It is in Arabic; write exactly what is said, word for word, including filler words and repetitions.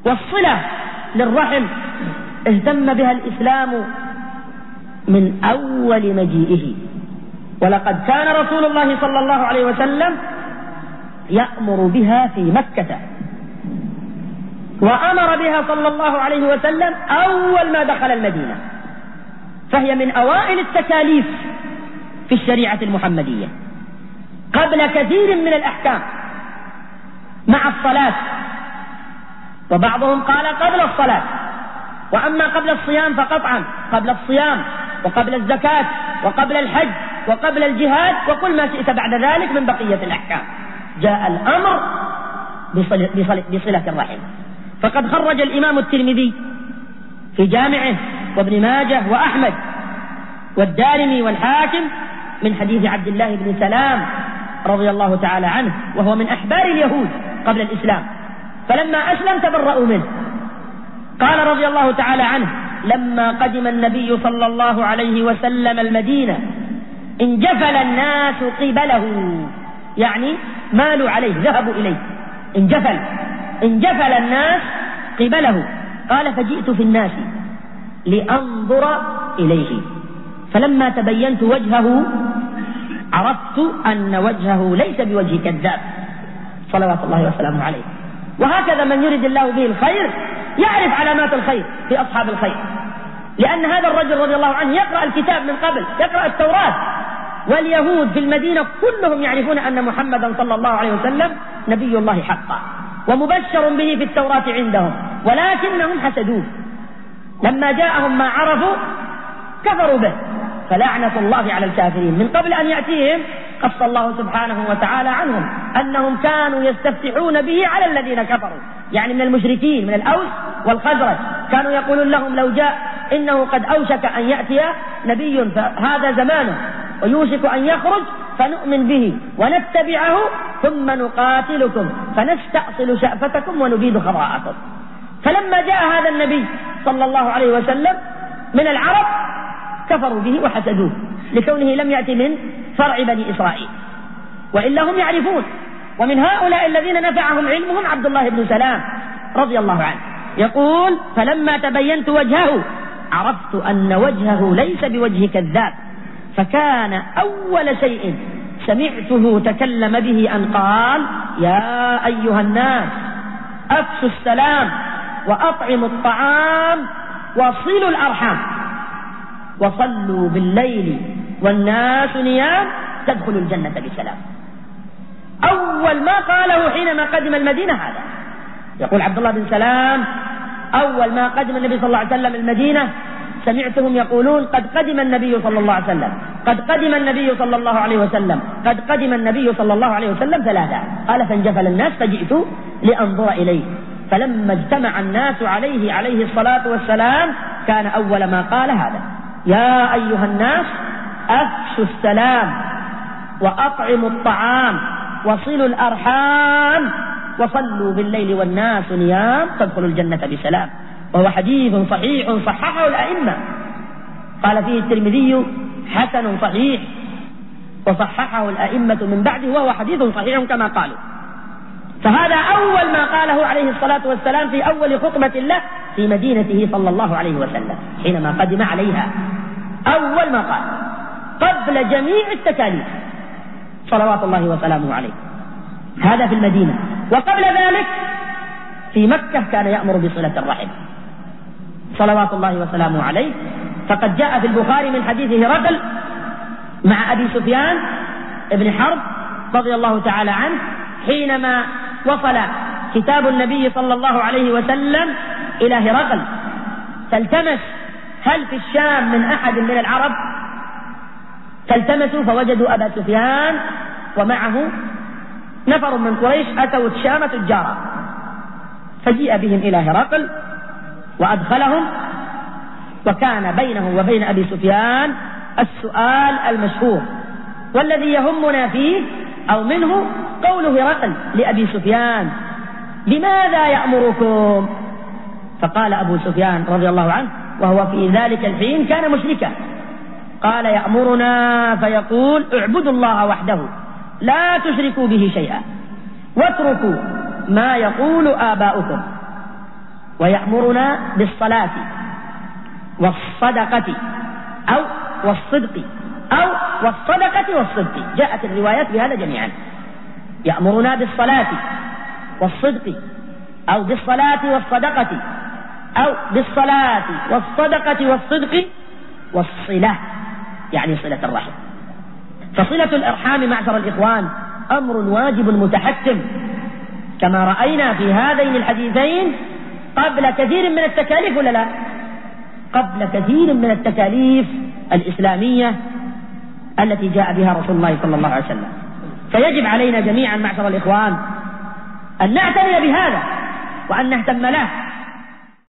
والصلة للرحم اهتم بها الإسلام من أول مجيئه، ولقد كان رسول الله صلى الله عليه وسلم يأمر بها في مكة، وأمر بها صلى الله عليه وسلم أول ما دخل المدينة، فهي من أوائل التكاليف في الشريعة المحمدية قبل كثير من الأحكام مع الصلاة، وبعضهم قال قبل الصلاة، وأما قبل الصيام فقطعا قبل الصيام وقبل الزكاة وقبل الحج وقبل الجهاد وكل ما شئت بعد ذلك من بقية الأحكام، جاء الأمر بصلة, بصلة, بصلة الرحم. فقد خرج الإمام الترمذي في جامعه وابن ماجه وأحمد والدارمي والحاكم من حديث عبد الله بن سلام رضي الله تعالى عنه، وهو من أحبار اليهود قبل الإسلام، فلما أسلم تبرأوا منه. قال رضي الله تعالى عنه: لما قدم النبي صلى الله عليه وسلم المدينة انجفل الناس قبله، يعني مالوا عليه، ذهبوا إليه، انجفل انجفل الناس قبله. قال: فجئت في الناس لأنظر إليه، فلما تبينت وجهه عرفت أن وجهه ليس بوجه كذاب صلوات الله وسلامه عليه. وهكذا من يريد الله به الخير يعرف علامات الخير في أصحاب الخير، لأن هذا الرجل رضي الله عنه يقرأ الكتاب من قبل، يقرأ التوراة، واليهود في المدينة كلهم يعرفون أن محمدا صلى الله عليه وسلم نبي الله حقا ومبشر به في التوراة عندهم، ولكنهم حسدوه، لما جاءهم ما عرفوا كفروا به، فلعنة الله على الكافرين. من قبل أن يأتيهم قص الله سبحانه وتعالى عنهم أنهم كانوا يستفتحون به على الذين كفروا، يعني من المشركين من الأوس والخزرج، كانوا يقولون لهم: لو جاء إنه قد أوشك أن يأتي نبي فهذا زمانه ويوشك أن يخرج فنؤمن به ونتبعه ثم نقاتلكم فنستأصل شأفتكم ونبيد خضراءكم. فلما جاء هذا النبي صلى الله عليه وسلم من العرب كفروا به وحسدوه لكونه لم يأتي من فرع بني إسرائيل، وإلا هم يعرفون. ومن هؤلاء الذين نفعهم علمهم عبد الله بن سلام رضي الله عنه يقول: فلما تبينت وجهه عرفت أن وجهه ليس بوجه كذاب، فكان أول شيء سمعته تكلم به أن قال: يا أيها الناس أفشوا السلام وأطعموا الطعام وصلوا الأرحام وصلوا بالليل والناس نيام تدخلوا الجنة بسلام. أول ما قاله حينما قدم المدينة هذا. يقول عبد الله بن سلام: أول ما قدم النبي صلى الله عليه وسلم المدينة سمعتهم يقولون: قد قدم النبي صلى الله عليه وسلم، قد قدم النبي صلى الله عليه وسلم، قد قدم النبي صلى الله عليه وسلم ثلاثة. قال: فانجفل الناس فجئت لأنظر إليه، فلما اجتمع الناس عليه عليه الصلاة والسلام كان أول ما قال هذا: يا أيها الناس أفشوا السلام وأطعموا الطعام وصلوا الأرحام وصلوا بالليل والناس نيام تدخلوا الجنة بسلام. وهو حديث صحيح صححه الأئمة، قال فيه الترمذي: حسن صحيح، وصححه الأئمة من بعده، وهو حديث صحيح كما قالوا. فهذا أول ما قاله عليه الصلاة والسلام في أول خطبة له في مدينته صلى الله عليه وسلم حينما قدم عليها، أول ما قال قبل جميع التكاليف صلوات الله وسلامه عليه. هذا في المدينة. وقبل ذلك في مكة كان يأمر بصلة الرحم صلوات الله وسلامه عليه. فقد جاء في البخاري من حديث هرقل مع أبي سفيان ابن حرب رضي الله تعالى عنه حينما وصل كتاب النبي صلى الله عليه وسلم إلى هرقل، فالتمس هل في الشام من أحد من العرب، فالتمسوا فوجدوا أبا سفيان ومعه نفر من قريش أتوا الشام تجارا، فجيء بهم إلى هرقل وأدخلهم، وكان بينه وبين أبي سفيان السؤال المشهور والذي يهمنا فيه أو منه قول هرقل لأبي سفيان: بماذا يأمركم؟ فقال أبو سفيان رضي الله عنه وهو في ذلك الحين كان مشركا، قال: يأمرنا فيقول: اعبدوا الله وحده لا تشركوا به شيئا واتركوا ما يقول آباؤكم. ويأمرنا بالصلاة والصدقة أو والصدق أو والصدقة والصدق، جاءت الروايات بهذا جميعا. يأمرنا بالصلاة والصدق أو بالصلاة والصدقة أو بالصلاة والصدقة والصدق والصلة، يعني صلة الرحم. فصلة الأرحام معشر الإخوان أمر واجب متحتم كما رأينا في هذين الحديثين قبل كثير من التكاليف، ولا لا؟ قبل كثير من التكاليف الإسلامية التي جاء بها رسول الله صلى الله عليه وسلم. فيجب علينا جميعا معشر الإخوان أن نعتني بهذا وأن نهتم له.